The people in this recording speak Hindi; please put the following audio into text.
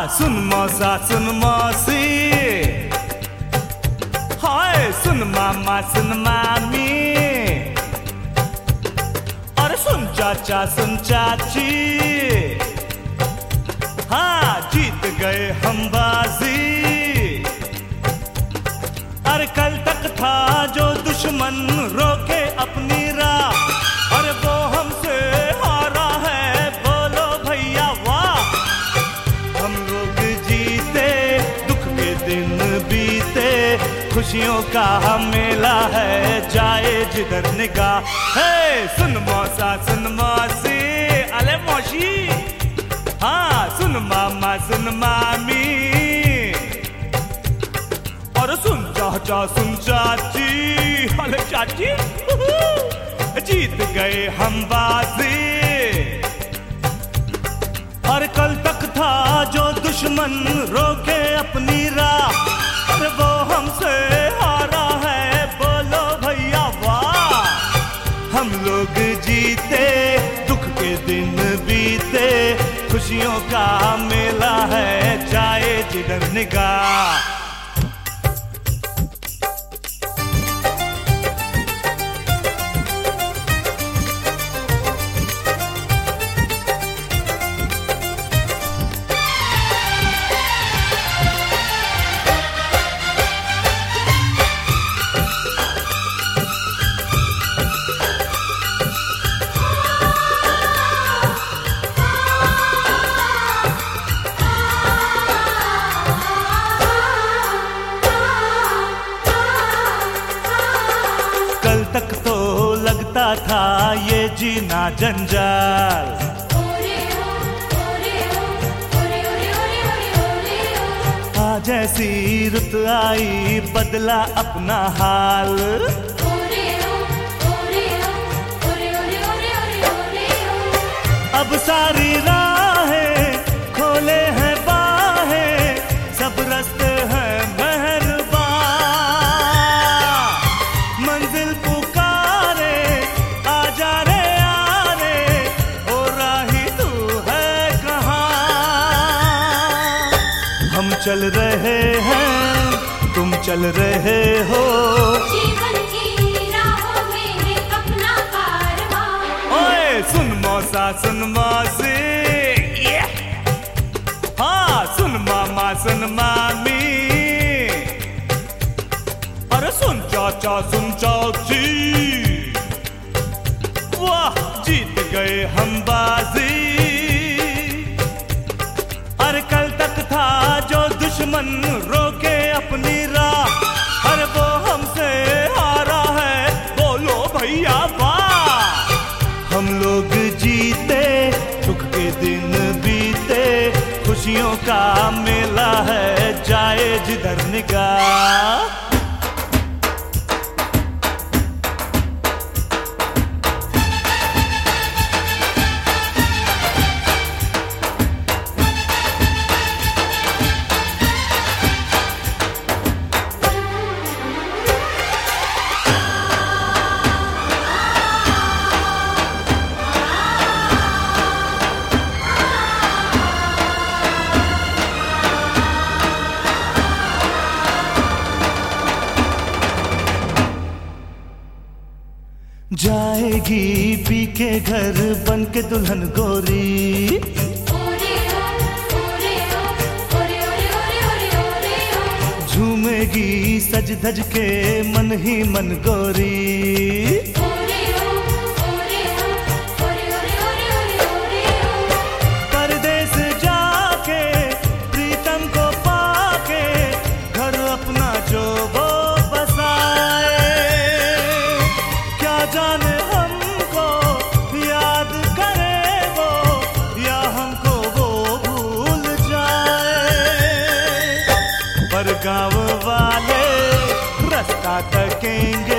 सुन मौसा सुन मौसी, हाय सुन मामा सुन मामी, और सुन चाचा सुन चाची। हाँ जीत गए हम बाजी। अरे कल तक था जो दुश्मन रोके अपनी राह, और वो हमसे हारा है, बोलो भैया वाह। हम लोग जीते, दुख के दिन बीते, खुशियों का मेला है, जाए जिधर निगाह। हे सुन मौसा सुन मौसी, अले मौसी, हाँ सुन मामा सुन मामी, और सुन चाचा सुन चाची, अरे चाची। जीत गए हम बाजी। और कल तक था जो दुश्मन रोके अपनी राह, और वो हमसे हारा है, बोलो भैया वाह। हम लोग जीते, दुख के दिन बीते, खुशियों का मेला है, जाए जिधर निगाह। तक तो लगता था ये जीना जंजाल, आज ऐसी रुत आई बदला अपना हाल। अब सारी राहें खोले हैं बाहें, सब रास्ते हैं मेहरबान, मंजिल पुकारे आजा रे यारे, ओ राही तू है कहाँ। हम चल रहे हैं तुम चल रहे हो, जीवन की राहों में अपना कारवां। ओए सुन मौसा सुन मौसी, हाँ सुन मामा सुन मामी, अरे सुन चाचा सुन चाची। वाह जीत गए हम बाजी। अरे कल तक था जो दुश्मन रोके अपनी राह, अरे वो हमसे हारा है, बोलो भैया वाह। हम लोग जीते, सुख के दिन बीते, खुशियों का मेला है, जाए जिधर निगाह। जाएगी पी के घर बन के दुल्हन गोरी, झूमेगी सज धज के मन ही मन गोरी। परदेस जाके प्रीतम को पाके, घर अपना जो वो बसाए, क्या जाने हमको याद करे वो, या हमको वो भूल जाए। पर गाँव वाले रास्ता तकेंगे,